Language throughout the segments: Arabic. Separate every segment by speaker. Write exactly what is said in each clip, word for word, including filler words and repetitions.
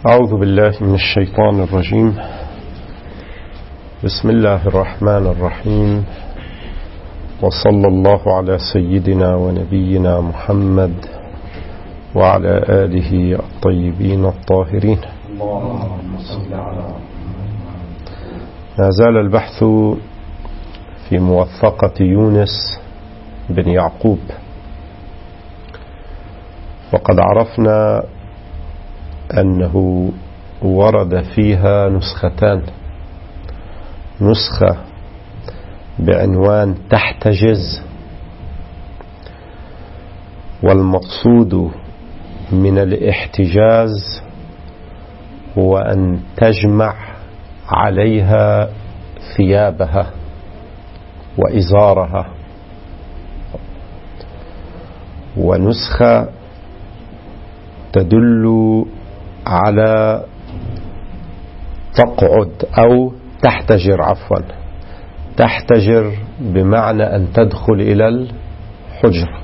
Speaker 1: أعوذ بالله من الشيطان الرجيم. بسم الله الرحمن الرحيم، وصلى الله على سيدنا ونبينا محمد وعلى آله الطيبين الطاهرين. ما زال البحث في موثقة يونس بن يعقوب، وقد عرفنا أنه ورد فيها نسختان، نسخة بعنوان تحتجز، والمقصود من الاحتجاز هو أن تجمع عليها ثيابها وإزارها، ونسخة تدل على تقعد أو تحتجر، عفوا تحتجر بمعنى أن تدخل إلى الحجرة.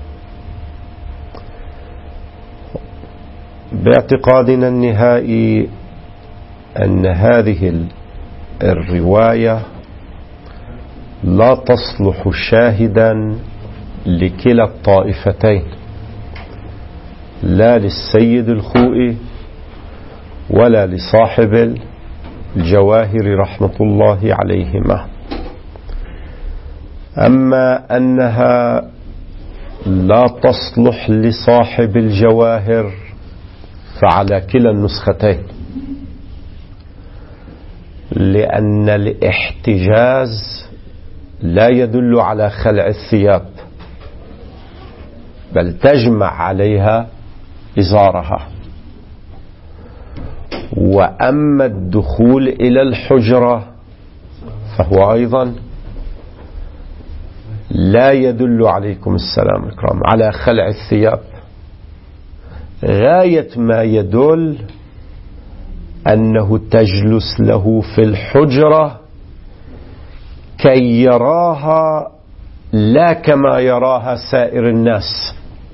Speaker 1: باعتقادنا النهائي أن هذه الرواية لا تصلح شاهدا لكلا الطائفتين، لا للسيد الخوئي ولا لصاحب الجواهر رحمة الله عليهما. أما أنها لا تصلح لصاحب الجواهر فعلى كلا النسختين، لأن الاحتجاز لا يدل على خلع الثياب، بل تجمع عليها إزارها. وأما الدخول إلى الحجرة فهو أيضا لا يدل، عليكم السلام الكرام، على خلع الثياب. غاية ما يدل أنه تجلس له في الحجرة كي يراها لا كما يراها سائر الناس.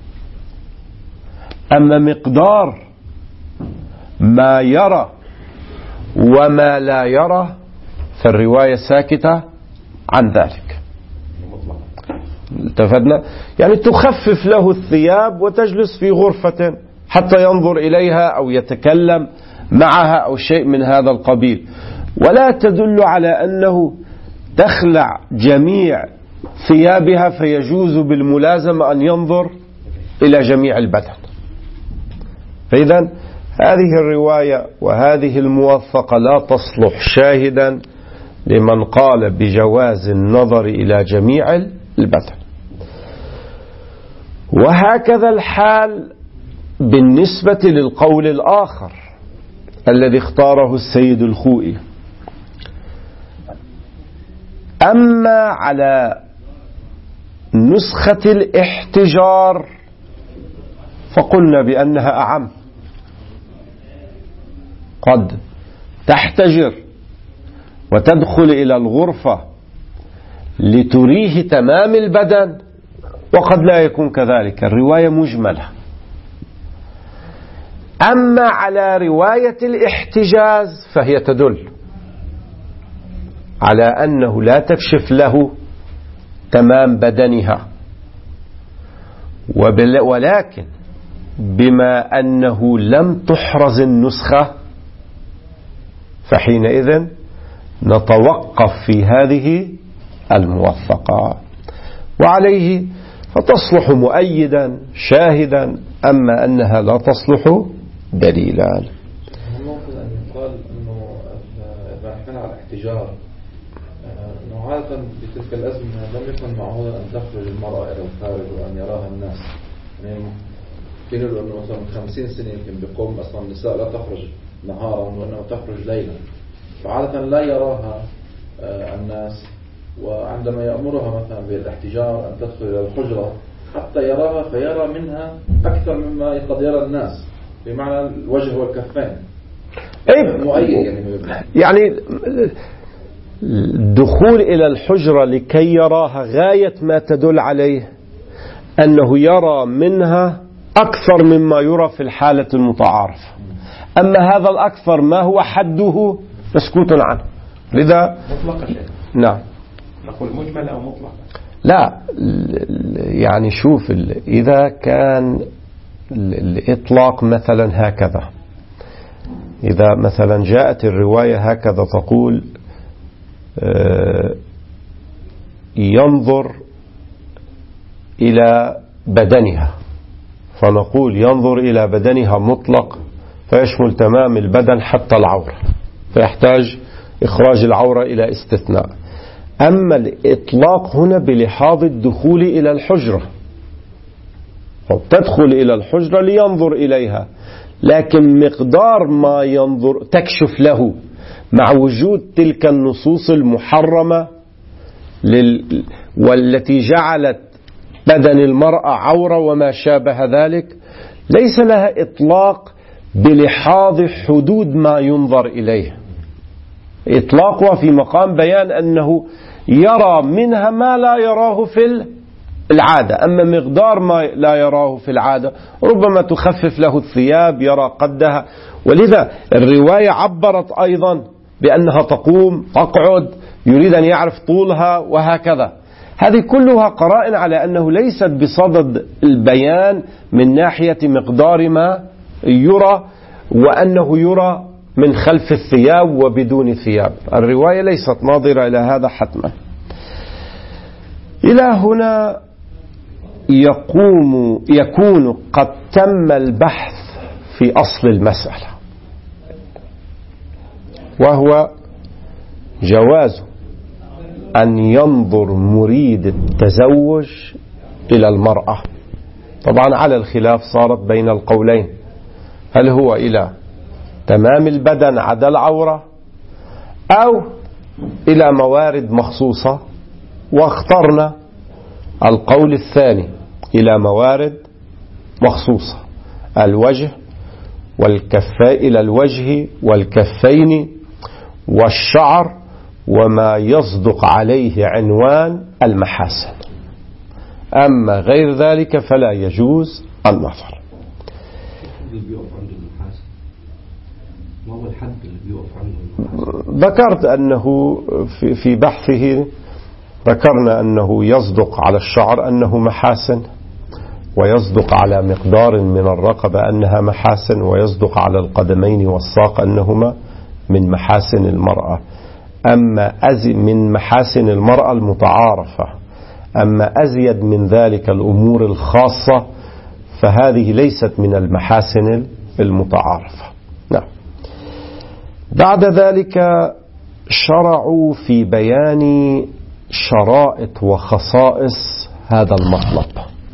Speaker 1: أما مقدار ما يرى وما لا يرى فالرواية ساكتة عن ذلك. التفدنا يعني تخفف له الثياب وتجلس في غرفة حتى ينظر إليها أو يتكلم معها أو شيء من هذا القبيل، ولا تدل على أنه تخلع جميع ثيابها فيجوز بالملازمة أن ينظر إلى جميع البدن. فإذا هذه الرواية وهذه الموثقة لا تصلح شاهدا لمن قال بجواز النظر إلى جميع البدن. وهكذا الحال بالنسبة للقول الآخر الذي اختاره السيد الخوئي. أما على نسخة الاحتجار فقلنا بأنها أعم، قد تحتجر وتدخل إلى الغرفة لتريه تمام البدن، وقد لا يكون كذلك، الرواية مجملة. أما على رواية الاحتجاز فهي تدل على أنه لا تكشف له تمام بدنها، ولكن بما أنه لم تحرز النسخة فحينئذ نتوقف في هذه الموثقة، وعليه فتصلح مؤيدا شاهدا، أما أنها لا تصلح دليلا.
Speaker 2: ممكن أن يقال أنه إذا كان على الاحتجار أنه عادة بتلك الأزمنة لم يكن معهودا أن تخرج المرأة إلى الخارج وأن يراها الناس. يعني في نقول أنه مثلا من خمسين سنة يمكن بقوم أصلا النساء لا تخرج نهارا وأنه تخرج ليلا، فعادة لا يراها الناس، وعندما يأمرها مثلا بالاحتجار أن تدخل إلى الحجرة حتى يراها فيرى منها أكثر مما قد يرى الناس، بمعنى الوجه والكفين.
Speaker 1: يعني الدخول إلى الحجرة لكي يراها غاية ما تدل عليه أنه يرى منها أكثر مما يرى في الحالة المتعارفة. أما هذا الأكثر ما هو حده مسكوت عنه. لذا
Speaker 3: مطلق شيء.
Speaker 1: نعم.
Speaker 3: نقول مجمل أو مطلق.
Speaker 1: لا يعني شوف إذا كان الإطلاق مثلا هكذا، إذا مثلا جاءت الرواية هكذا تقول ينظر إلى بدنها، فنقول ينظر إلى بدنها مطلق فيشمل تمام البدن حتى العورة، فيحتاج إخراج العورة إلى استثناء. أما الإطلاق هنا بلحاظ الدخول إلى الحجرة، تدخل إلى الحجرة لينظر إليها، لكن مقدار ما ينظر تكشف له مع وجود تلك النصوص المحرمة لل... والتي جعلت بدن المرأة عورة وما شابه ذلك، ليس لها إطلاق بلحاظ حدود ما ينظر إليه. إطلاقها في مقام بيان أنه يرى منها ما لا يراه في العادة، أما مقدار ما لا يراه في العادة ربما تخفف له الثياب يرى قدها. ولذا الرواية عبرت أيضا بأنها تقوم تقعد، يريد أن يعرف طولها وهكذا. هذه كلها قرائن على أنه ليست بصدد البيان من ناحية مقدار ما يرى، وأنه يرى من خلف الثياب وبدون ثياب. الرواية ليست ناظرة إلى هذا حتما. إلى هنا يقوم يكون قد تم البحث في أصل المسألة، وهو جواز أن ينظر مريد التزوج إلى المرأة. طبعا على الخلاف صارت بين القولين، هل هو إلى تمام البدن عدا العورة أو إلى موارد مخصوصة، واخترنا القول الثاني إلى موارد مخصوصة، الوجه والكفين، إلى الوجه والكفين والشعر وما يصدق عليه عنوان المحاسن. أما غير ذلك فلا يجوز النظر. ما هو الحد اللي بيقف عنه؟ ذكرت أنه في بحثه ذكرنا أنه يصدق على الشعر أنه محاسن، ويصدق على مقدار من الرقبة أنها محاسن، ويصدق على القدمين والساق أنهما من محاسن المرأة. أما أزيد من محاسن المرأة المتعارفة، أما أزيد من ذلك الأمور الخاصة فهذه ليست من المحاسن المتعارفة. نعم. بعد ذلك شرعوا في بيان شرائط وخصائص هذا المطلب،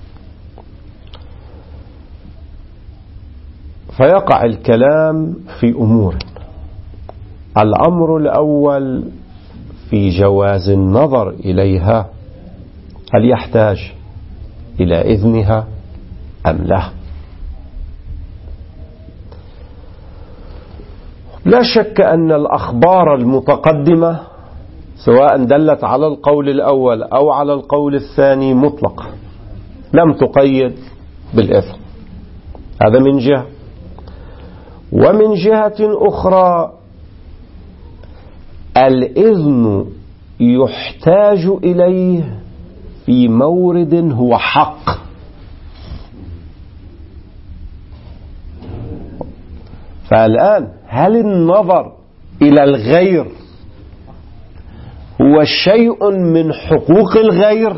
Speaker 1: فيقع الكلام في أمور. الأمر الأول في جواز النظر إليها، هل يحتاج إلى إذنها أم لا؟ لا شك أن الأخبار المتقدمة سواء دلت على القول الأول أو على القول الثاني مطلقة، لم تقيد بالإذن. هذا من جهة. ومن جهة أخرى الإذن يحتاج إليه في مورد هو حق. فالآن هل النظر إلى الغير هو شيء من حقوق الغير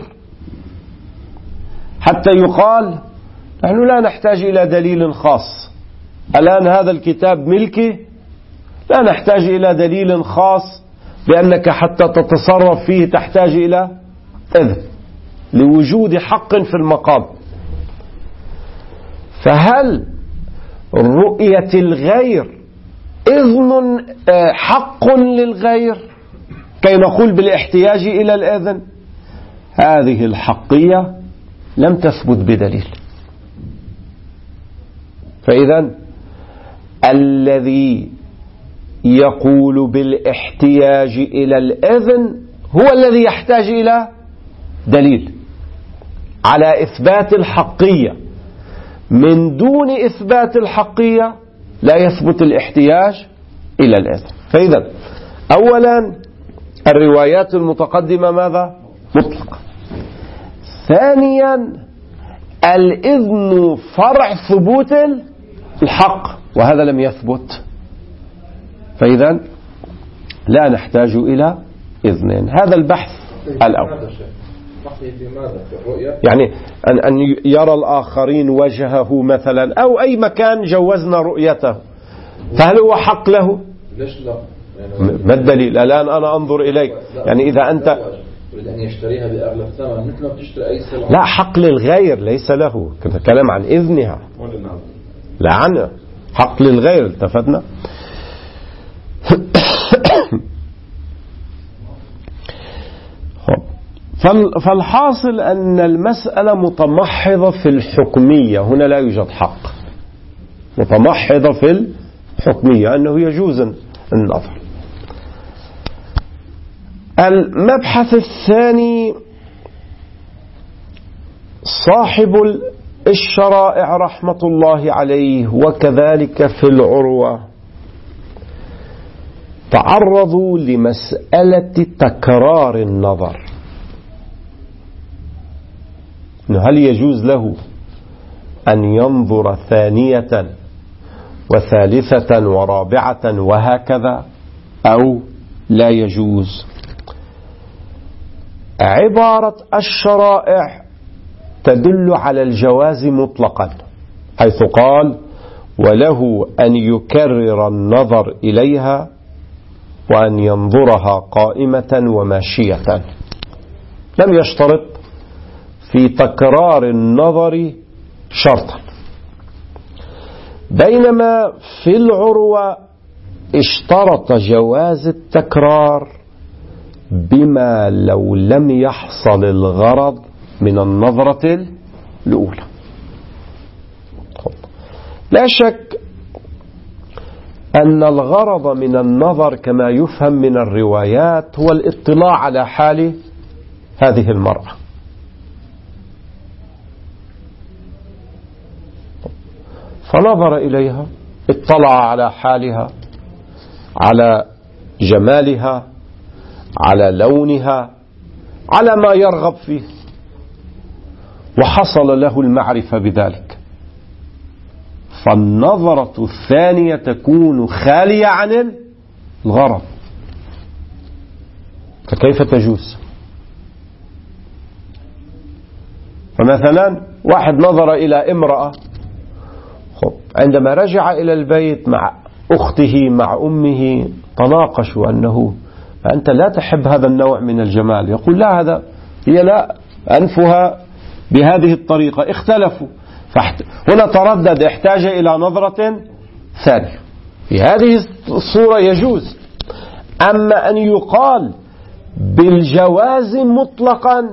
Speaker 1: حتى يقال نحن لا نحتاج إلى دليل خاص، الآن هذا الكتاب ملكي، لا نحتاج إلى دليل خاص بأنك حتى تتصرف فيه تحتاج إلى إذن لوجود حق في المقام. فهل رؤية الغير إذن حق للغير كي نقول بالاحتياج إلى الإذن؟ هذه الحقية لم تثبت بدليل. فإذا الذي يقول بالاحتياج إلى الإذن هو الذي يحتاج إلى دليل على إثبات الحقية. من دون إثبات الحقية لا يثبت الاحتياج إلى الإذن. فإذا أولا الروايات المتقدمة ماذا؟ مطلقة. ثانيا الإذن فرع ثبوت الحق، وهذا لم يثبت، فإذا لا نحتاج إلى إذن. هذا البحث الأول. يعني أن أن يرى الآخرين وجهه مثلا أو أي مكان جوزنا رؤيته، فهل هو حق له؟
Speaker 2: ليش لا؟
Speaker 1: ما الدليل؟ الآن أنا أنظر إليك، يعني إذا أنت
Speaker 2: يريد أن يشتريها بأغلى الثمن مثل ما بتشتري أي سلعة.
Speaker 1: لا، حق للغير ليس له، كنت كلام عن إذنها لا عنه، حق للغير. التفتنا. فالحاصل أن المسألة متمحضة في الحكمية، هنا لا يوجد حق، متمحضة في الحكمية أنه يجوز النظر. المبحث الثاني صاحب الشرائع رحمة الله عليه وكذلك في العروة تعرضوا لمسألة تكرار النظر، هل يجوز له أن ينظر ثانية وثالثة ورابعة وهكذا أو لا يجوز. عبارة الشرائع تدل على الجواز مطلقا، حيث قال وله أن يكرر النظر إليها وأن ينظرها قائمة وماشية، لم يشترط في تكرار النظر شرطا. بينما في العروة اشترط جواز التكرار بما لو لم يحصل الغرض من النظرة الأولى. لا شك أن الغرض من النظر كما يفهم من الروايات هو الاطلاع على حال هذه المرأة، فنظر إليها، اطلع على حالها، على جمالها، على لونها، على ما يرغب فيه، وحصل له المعرفة بذلك، فالنظرة الثانية تكون خالية عن الغرض، فكيف تجوز؟ فمثلا واحد نظر إلى امرأة، عندما رجع إلى البيت مع أخته مع أمه تناقشوا أنه أنت لا تحب هذا النوع من الجمال، يقول لا، هذا هي لا أنفها بهذه الطريقة، اختلفوا، هنا تردد، احتاج إلى نظرة ثانية. في هذه الصورة يجوز. أما أن يقال بالجواز مطلقا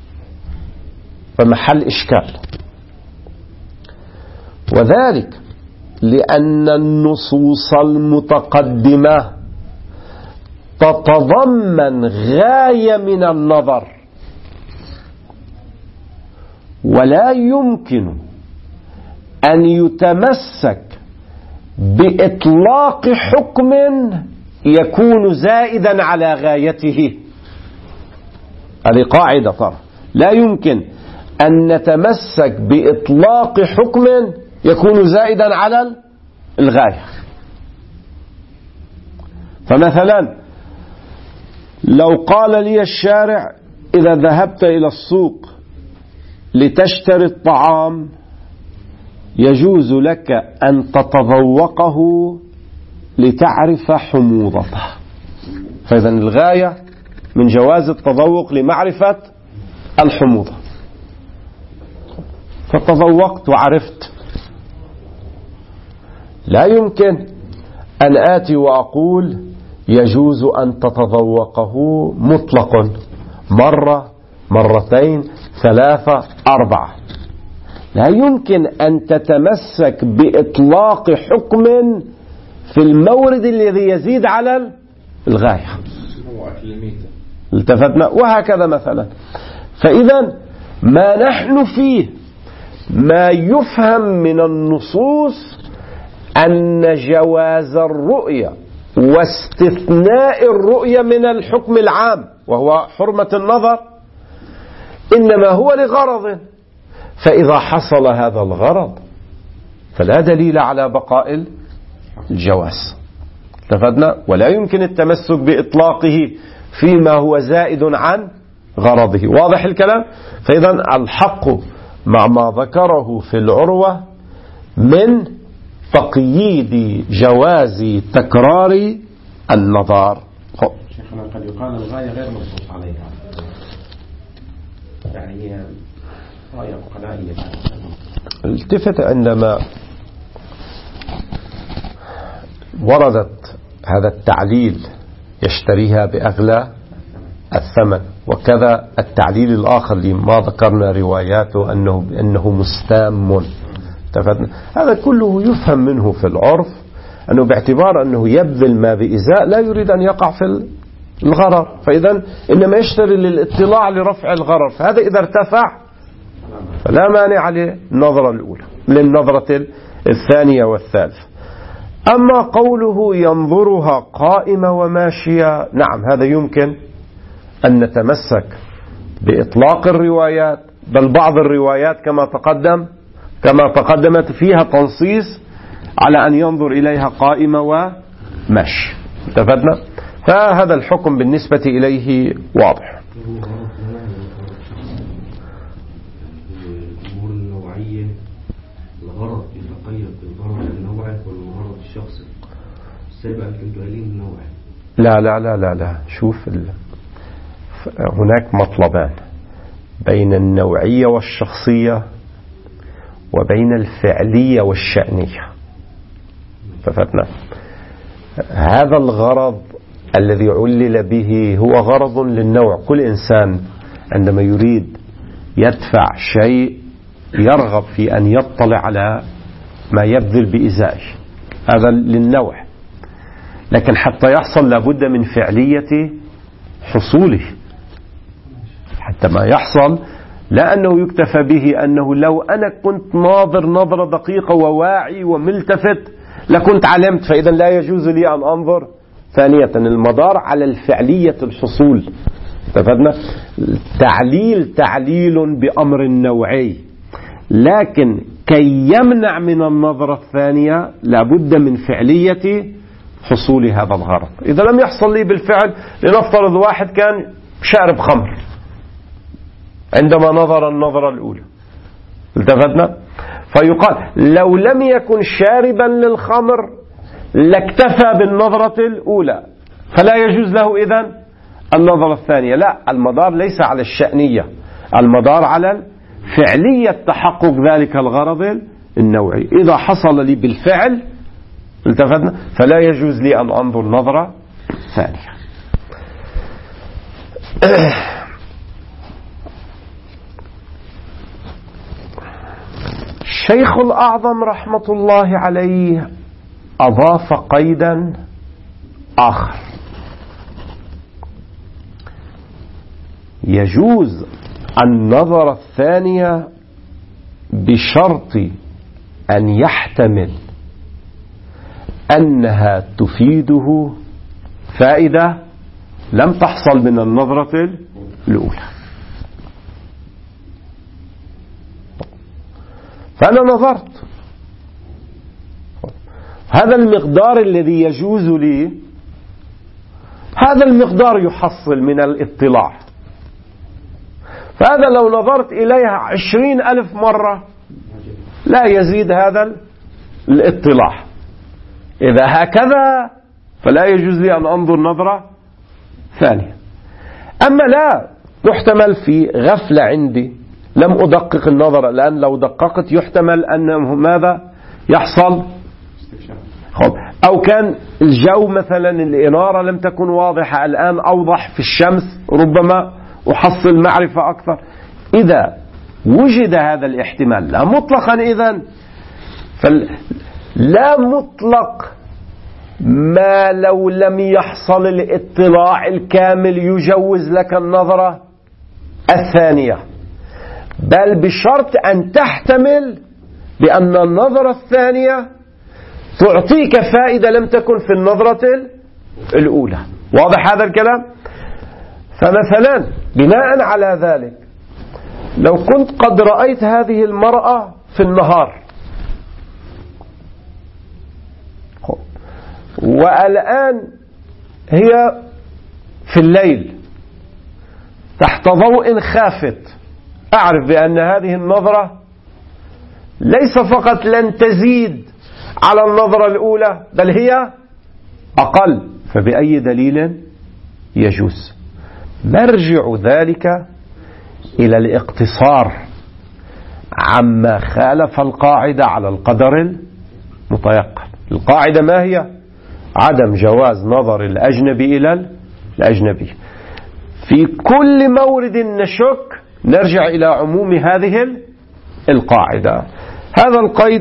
Speaker 1: فمحل إشكال، وذلك لأن النصوص المتقدمة تتضمن غاية من النظر، ولا يمكن أن يتمسك بإطلاق حكم يكون زائدا على غايته. هذه قاعدة طرح، لا يمكن أن نتمسك بإطلاق حكم يكون زائدا على الغاية. فمثلا لو قال لي الشارع إذا ذهبت إلى السوق لتشتري الطعام يجوز لك أن تتذوقه لتعرف حموضته، فإذا الغاية من جواز التذوق لمعرفة الحموضة، فتذوقت وعرفت. لا يمكن أن آتي وأقول يجوز أن تتذوقه مطلق مرة، مرتين، ثلاثة، أربعة. لا يمكن أن تتمسك بإطلاق حكم في المورد الذي يزيد على الغاية. التفتنا. وهكذا مثلا. فإذا ما نحن فيه ما يفهم من النصوص أن جواز الرؤية واستثناء الرؤية من الحكم العام وهو حرمة النظر إنما هو لغرض، فإذا حصل هذا الغرض فلا دليل على بقاء الجواز. اتفقنا؟ ولا يمكن التمسك بإطلاقه فيما هو زائد عن غرضه. واضح الكلام؟ فإذا الحق مع ما ذكره في العروة من تقييد جواز تكرار النظر.
Speaker 3: شيخنا قد يقال الغاية غير منصوص عليها، يعني هي غاية عقلائية.
Speaker 1: التفت عندما وردت هذا التعليل يشتريها بأغلى الثمن، وكذا التعليل الآخر لما ذكرنا رواياته أنه بأنه مستام. هذا كله يفهم منه في العرف أنه باعتبار أنه يبذل ما بإزاء لا يريد أن يقع في الغرر، فإذا إنما يشتري للاطلاع لرفع الغرر، فهذا إذا ارتفع فلا مانع للنظرة الأولى للنظرة الثانية والثالثة. أما قوله ينظرها قائمة وماشية، نعم هذا يمكن أن نتمسك بإطلاق الروايات، بل بعض الروايات كما تقدم كما تقدمت فيها تنصيص على أن ينظر إليها قائمة وماشية. اتفقنا؟ فهذا الحكم بالنسبة إليه واضح.
Speaker 4: الأمور النوعية الغرض يتقيد بالغرض النوعي والغرض الشخصي. السابع كنتوا قايلين النوعي.
Speaker 1: لا لا لا لا لا شوف ال... هناك مطلبان بين النوعية والشخصية وبين الفعلية والشأنية. اتفقنا؟ هذا الغرض الذي علل به هو غرض للنوع. كل إنسان عندما يريد يدفع شيء يرغب في أن يطلع على ما يبذل بإزائه، هذا للنوع. لكن حتى يحصل لابد من فعلية حصوله. حتى ما يحصل لا أنه يكتفى به أنه لو أنا كنت ناظر نظرة دقيقة وواعي وملتفت لكنت علمت، فإذا لا يجوز لي أن أنظر ثانية. المدار على الفعلية الحصول. اتفقنا؟ تعليل تعليل بأمر نوعي، لكن كي يمنع من النظرة الثانية لابد من فعلية حصول هذا الغرض. إذا لم يحصل لي بالفعل، لنفترض واحد كان شارب خمر عندما نظر النظرة الأولى، التفتنا، فيقال لو لم يكن شاربا للخمر لاكتفى بالنظرة الأولى، فلا يجوز له إذن النظرة الثانية. لا، المدار ليس على الشأنية، المدار على فعلية تحقق ذلك الغرض النوعي. إذا حصل لي بالفعل، التفتنا، فلا يجوز لي أن أنظر نظرة ثانية. الشيخ الأعظم رحمة الله عليه أضاف قيدا آخر: يجوز النظرة الثانية بشرط أن يحتمل أنها تفيده فائدة لم تحصل من النظرة الأولى. فأنا نظرت، هذا المقدار الذي يجوز لي، هذا المقدار يحصل من الاطلاع، فهذا لو نظرت إليها عشرين ألف مرة لا يزيد هذا الاطلاع. إذا هكذا فلا يجوز لي أن أنظر نظرة ثانية. أما لا، يحتمل في غفلة عندي لم أدقق النظر، لأن لو دققت يحتمل أنه ماذا يحصل؟ أو كان الجو مثلا الإنارة لم تكن واضحة، الآن أوضح في الشمس، ربما أحصل معرفة أكثر. إذا وجد هذا الاحتمال لا مطلقا، إذن فلا مطلق ما لو لم يحصل الاطلاع الكامل يجوز لك النظرة الثانية، بل بشرط أن تحتمل بأن النظرة الثانية تعطيك فائدة لم تكن في النظرة الأولى. واضح هذا الكلام؟ فمثلا بناء على ذلك لو كنت قد رأيت هذه المرأة في النهار والآن هي في الليل تحت ضوء خافت، أعرف بأن هذه النظرة ليس فقط لن تزيد على النظرة الأولى بل هي أقل. فبأي دليل يجوز؟ مرجع ذلك إلى الاقتصار عما خالف القاعدة على القدر المتيقن. القاعدة ما هي؟ عدم جواز نظر الأجنبي إلى الأجنبي. في كل مورد نشك نرجع إلى عموم هذه القاعدة. هذا القيد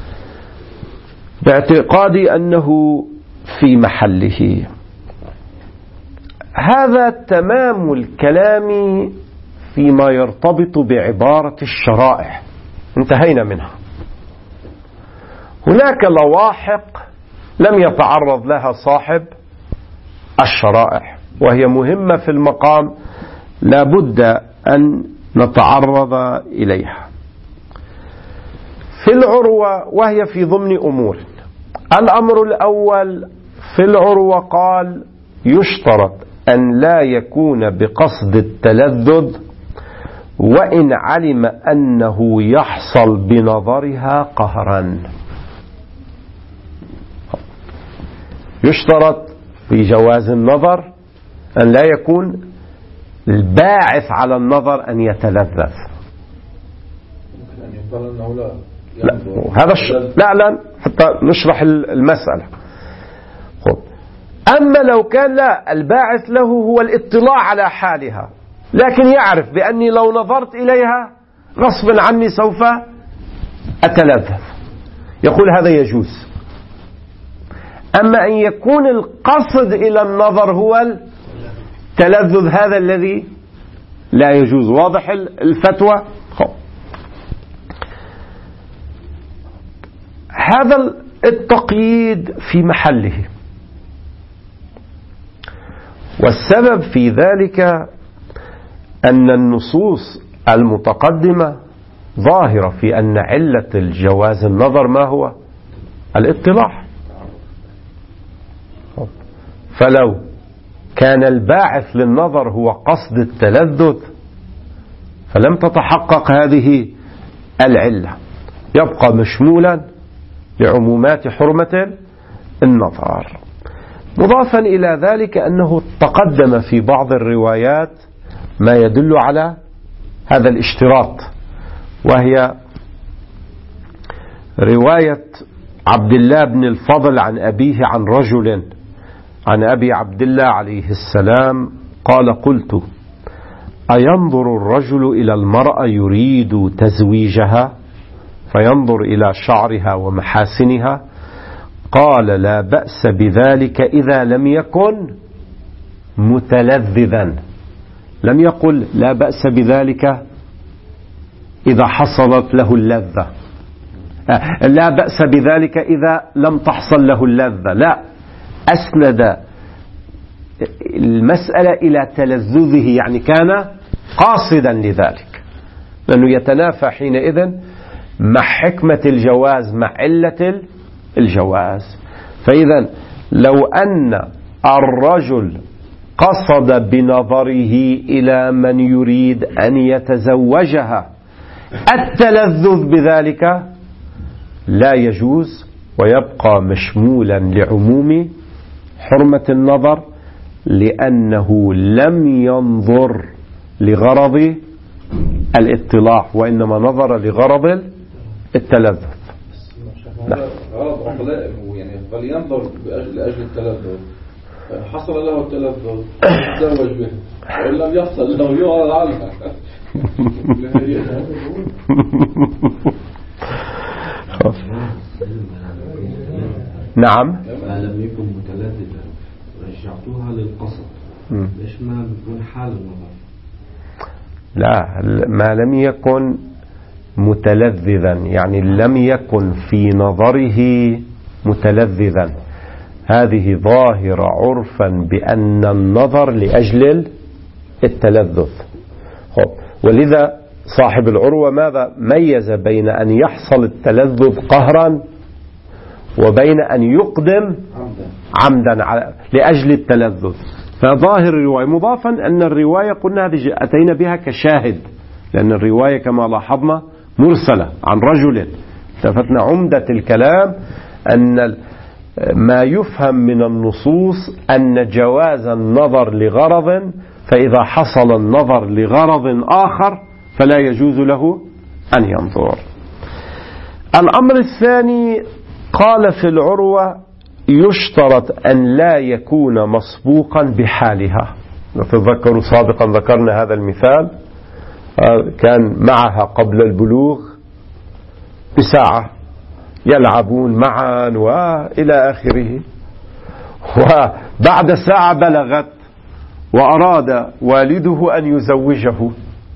Speaker 1: باعتقادي أنه في محله. هذا تمام الكلام فيما يرتبط بعبارة الشرائع، انتهينا منها. هناك لواحق لم يتعرض لها صاحب الشرائع وهي مهمة في المقام لا بد أن نتعرض إليها. في العروة وهي في ضمن أمور. الأمر الأول في العروة قال يشترط أن لا يكون بقصد التلذذ وإن علم أنه يحصل بنظرها قهرا. يشترط في جواز النظر أن لا يكون الباعث على النظر أن يتلذذ.
Speaker 2: ممكن أن يقال أنه لا
Speaker 1: لا هذا الش... لا لا حتى نشرح المسألة. خب. أما لو كان لا الباعث له هو الاطلاع على حالها لكن يعرف بأني لو نظرت إليها غصبا عني سوف أتلذذ، يقول هذا يجوز. أما أن يكون القصد إلى النظر هو التلذذ هذا الذي لا يجوز. واضح الفتوى؟ خب. هذا التقييد في محله، والسبب في ذلك أن النصوص المتقدمة ظاهرة في أن علة الجواز النظر ما هو؟ الاطلاع. فلو كان الباعث للنظر هو قصد التلذذ فلم تتحقق هذه العلة، يبقى مشمولا لعمومات حرمة النظر. مضافا إلى ذلك أنه تقدم في بعض الروايات ما يدل على هذا الاشتراط، وهي رواية عبد الله بن الفضل عن أبيه عن رجل عن أبي عبد الله عليه السلام قال قلت أينظر الرجل إلى المرأة يريد تزويجها فينظر إلى شعرها ومحاسنها؟ قال لا بأس بذلك إذا لم يكن متلذذا. لم يقل لا بأس بذلك إذا حصلت له اللذة، لا بأس بذلك إذا لم تحصل له اللذة، لا، أسند المسألة إلى تلذذه، يعني كان قاصدا لذلك، لأنه يتنافى حينئذ مع حكمة الجواز مع علة الجواز. فإذا لو أن الرجل قصد بنظره إلى من يريد أن يتزوجها التلذذ بذلك لا يجوز، ويبقى مشمولا لعموم حرمة النظر، لأنه لم ينظر لغرض الاطلاع وإنما نظر لغرض التلذذ.
Speaker 2: هذا غرض عقلاء، يعني فلينظر لأجل التلذذ، حصل له التلذذ تزوج به، وإن لم يحصل له يعرض عنها.
Speaker 1: نعم.
Speaker 4: ما لم يكن متلذذا رجعتها للقصد، ليش ما بيكون حال النظر؟
Speaker 1: لا، ما لم يكن متلذذا يعني لم يكن في نظره متلذذا. هذه ظاهرة عرفا بأن النظر لأجل التلذذ. ولذا صاحب العروة ماذا ميز بين أن يحصل التلذذ قهرا وبين أن يقدم عمدا لأجل التلذذ. فظاهر الرواية مضافا أن الرواية قلنا هذه أتينا بها كشاهد، لأن الرواية كما لاحظنا مرسلة عن رجل. التفتنا عمدة الكلام أن ما يفهم من النصوص أن جواز النظر لغرض، فإذا حصل النظر لغرض آخر فلا يجوز له أن ينظر. الأمر الثاني قال في العروة يشترط أن لا يكون مسبوقا بحالها. تذكروا سابقا ذكرنا هذا المثال، كان معها قبل البلوغ بساعة يلعبون معا وإلى آخره، وبعد ساعة بلغت وأراد والده أن يزوجه،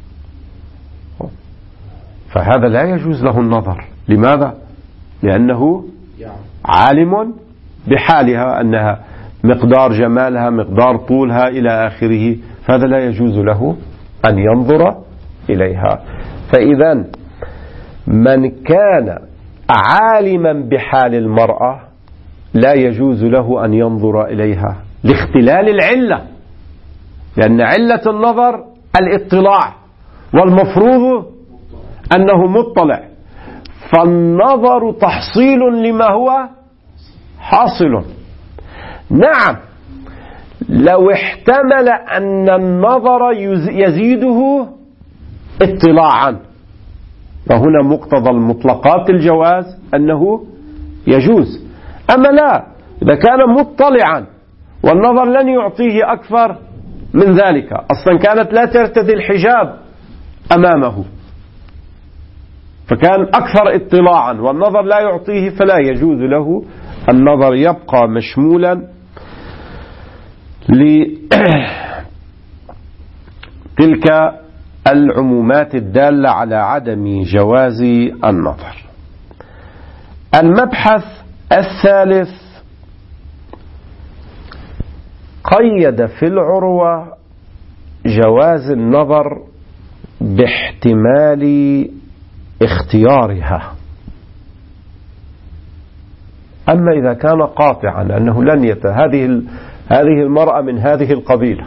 Speaker 1: فهذا لا يجوز له النظر. لماذا؟ لأنه عالم بحالها أنها مقدار جمالها مقدار طولها إلى آخره، فهذا لا يجوز له أن ينظر إليها. فإذا من كان عالما بحال المرأة لا يجوز له أن ينظر إليها لاختلال العلة، لأن علة النظر الاطلاع، والمفروض أنه مطلع، فالنظر تحصيل لما هو حاصل. نعم لو احتمل أن النظر يزيده اطلاعا، فهنا مقتضى المطلقات الجواز أنه يجوز. أما لا، إذا كان مطلعا والنظر لن يعطيه أكثر من ذلك، أصلا كانت لا ترتدي الحجاب أمامه فكان أكثر اطلاعا والنظر لا يعطيه، فلا يجوز له النظر، يبقى مشمولا لتلك العمومات الدالة على عدم جواز النظر. المبحث الثالث قيد في العروة جواز النظر باحتمال اختيارها. أما إذا كان قاطعا أنه لن يت هذه هذه المرأة من هذه القبيلة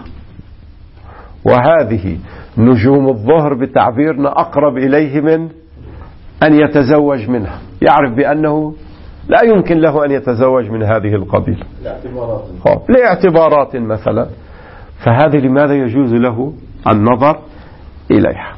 Speaker 1: وهذه نجوم الظهر بتعبيرنا أقرب إليه من أن يتزوج منها، يعرف بأنه لا يمكن له أن يتزوج من هذه القبيلة لاعتبارات, لاعتبارات مثلا، فهذه لماذا يجوز له النظر إليها؟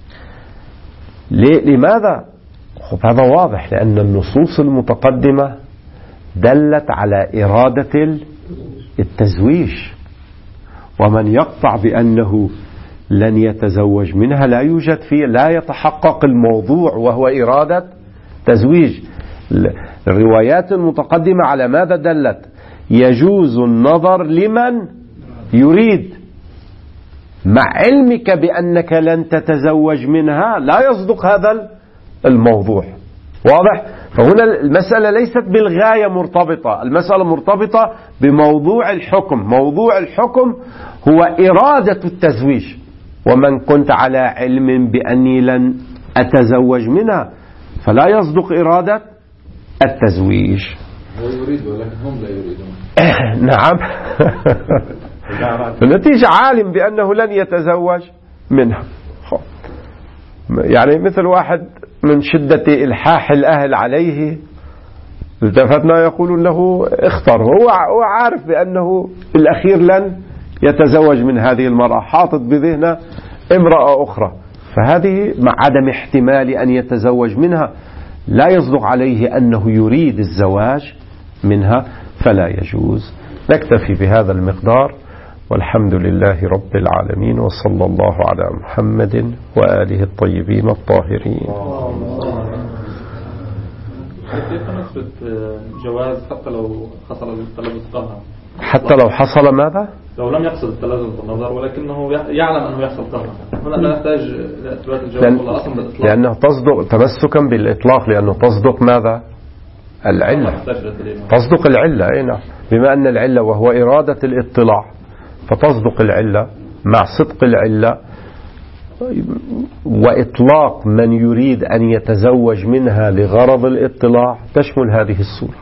Speaker 1: لماذا؟ هذا واضح، لأن النصوص المتقدمة دلت على إرادة التزويج، ومن يقطع بأنه لن يتزوج منها لا يوجد فيه، لا يتحقق الموضوع وهو إرادة تزويج. الروايات المتقدمة على ماذا دلت؟ يجوز النظر لمن يريد، مع علمك بأنك لن تتزوج منها لا يصدق هذا الموضوع. واضح؟ فهنا المسألة ليست بالغاية مرتبطة، المسألة مرتبطة بموضوع الحكم. موضوع الحكم هو إرادة التزويج، ومن كنت على علم بأني لن أتزوج منها فلا يصدق إرادة التزويج.
Speaker 2: هو يريد ولكن هم لا يريدون.
Speaker 1: نعم. النتيجة عالم بأنه لن يتزوج منها. يعني مثل واحد من شدة إلحاح الأهل عليه التفتنا يقول له اختر، هو عارف بأنه الأخير لن يتزوج من هذه المرأة، حاطط بذهنه امرأة أخرى، فهذه مع عدم احتمال أن يتزوج منها لا يصدق عليه أنه يريد الزواج منها، فلا يجوز. نكتفي بهذا المقدار، والحمد لله رب العالمين، وصلى الله على محمد وآله الطيبين الطاهرين.
Speaker 2: كيف نثبت جواز حتى لو حصل التلذذ قهرا؟
Speaker 1: حتى لو حصل ماذا؟
Speaker 2: لو لم يقصد التلذذ بالنظر ولكنه يعلم أنه يحصل قهرا، هنا لا نحتاج لإثبات الجواز ولا أصلا بالإطلاق،
Speaker 1: لأنه تصدق تمسكا بالإطلاق، لأنه تصدق ماذا؟ العلة، تصدق العلة. أي نعم، بما أن العلة وهو إرادة الاطلاع، فتصدق العلة مع صدق العلة وإطلاق من يريد أن يتزوج منها لغرض الاطلاع تشمل هذه الصورة.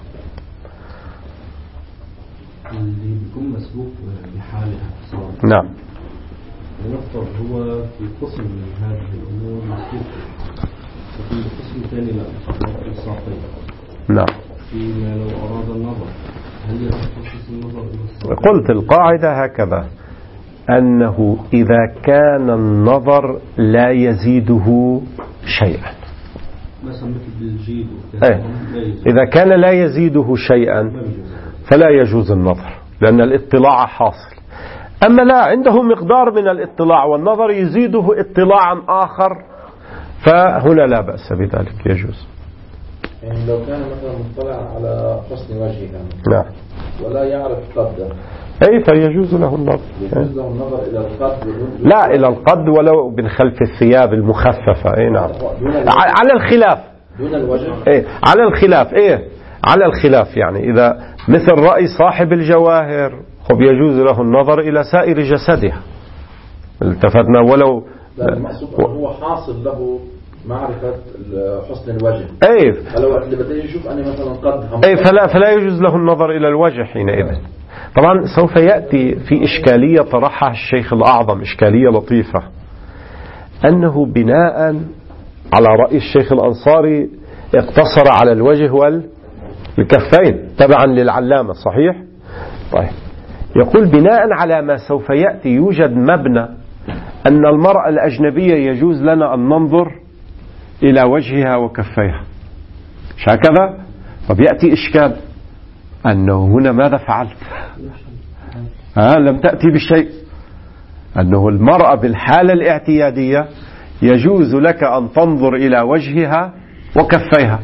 Speaker 4: اللي بيكون مسبوق بحالها صار.
Speaker 1: نعم.
Speaker 4: ونفترض هو في قسم من هذه الأمور مسبوق، وفي قسم ثاني لا إنصافي.
Speaker 1: نعم.
Speaker 4: فيما لو أراد النظر هل يخصص النظر إلى؟
Speaker 1: قلت القاعدة هكذا، أنه إذا كان النظر لا يزيده شيئا،
Speaker 4: مثلا مثل بالجيد
Speaker 1: أي. إذا كان لا يزيده شيئا فلا يجوز النظر، لأن الاطلاع حاصل. أما لا عنده مقدار من الاطلاع والنظر يزيده اطلاعا آخر، فهنا لا بأس بذلك، يجوز.
Speaker 2: يعني لو كان مثلا مطلع على حسن وجهها
Speaker 1: نعم
Speaker 2: ولا يعرف قدر،
Speaker 1: أي فيجوز له النظر.
Speaker 2: يجوز له النظر إلى القد،
Speaker 1: لا إلى القد ولو من خلف الثياب المخففة. أي نعم، على الخلاف
Speaker 2: دون الوجه.
Speaker 1: إيه على الخلاف. إيه على الخلاف، يعني إذا مثل رأي صاحب الجواهر خب يجوز له النظر إلى سائر جسدها، التفتنا ولو
Speaker 2: المقصود هو حاصل له معرفة حسن الوجه.
Speaker 1: أي
Speaker 2: فلو اللي بدي يشوف أنا مثلا قد
Speaker 1: أي فلا فلا يجوز له النظر إلى الوجه حينئذ. طبعا سوف يأتي في إشكالية طرحها الشيخ الأعظم، إشكالية لطيفة، أنه بناء على رأي الشيخ الأنصاري اقتصر على الوجه والكفين تبعا للعلامة، صحيح؟ طيب، يقول بناء على ما سوف يأتي يوجد مبنى أن المرأة الأجنبية يجوز لنا أن ننظر إلى وجهها وكفيها، مش هكذا؟ طب يأتي إشكال أنه هنا ماذا فعلت؟ ها لم تأتي بشيء، أنه المرأة بالحالة الاعتيادية يجوز لك أن تنظر إلى وجهها وكفيها،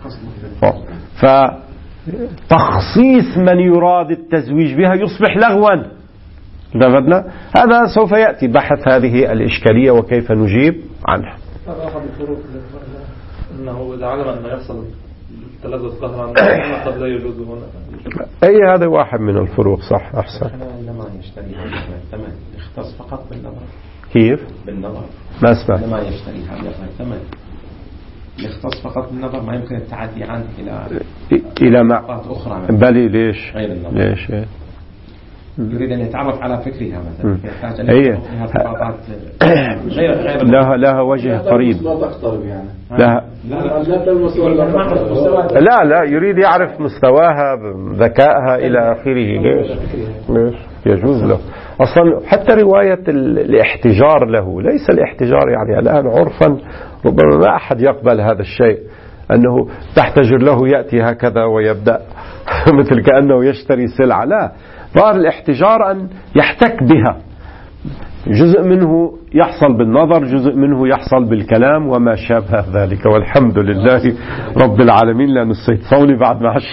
Speaker 1: فتخصيص من يراد التزويج بها يصبح لغوا. هذا سوف يأتي بحث هذه الإشكالية وكيف نجيب عنها.
Speaker 5: هذا أحد الفروق أنه إذا علم أن يحصل تلذذ قهرا قد لا يجوز هنا.
Speaker 1: أي هذا واحد من الفروق، صح، أحسن.
Speaker 3: لما يشتريها بالثمن يختص فقط بالنظر.
Speaker 1: كيف؟
Speaker 3: بالنظر.
Speaker 1: ما اسمع.
Speaker 3: لما يشتريها بالثمن يختص فقط بالنظر، ما يمكن التعدي عنه إلى
Speaker 1: إلى مع
Speaker 3: أخرى.
Speaker 1: بل ليش؟
Speaker 3: غير النظر.
Speaker 1: ليش؟
Speaker 3: يريد أن يتعرف على فكرها مثلا، يحتاج أن
Speaker 1: أيه.
Speaker 3: غير غير
Speaker 1: لها لها وجه قريب. لها لا لا يريد يعرف مستواها، ذكائها إلى آخره. ليش؟ ليش؟ يجوز له أصلا. حتى رواية الاحتجار له، ليس الاحتجار يعني الآن عرفا ربما ما أحد يقبل هذا الشيء، أنه تحتجر له يأتي هكذا ويبدأ مثل كأنه يشتري سلعة. لا، ظاهر الاحتجار أن يحتك بها، جزء منه يحصل بالنظر، جزء منه يحصل بالكلام وما شابه ذلك. والحمد لله رب العالمين. لا نسيت صوني بعد ما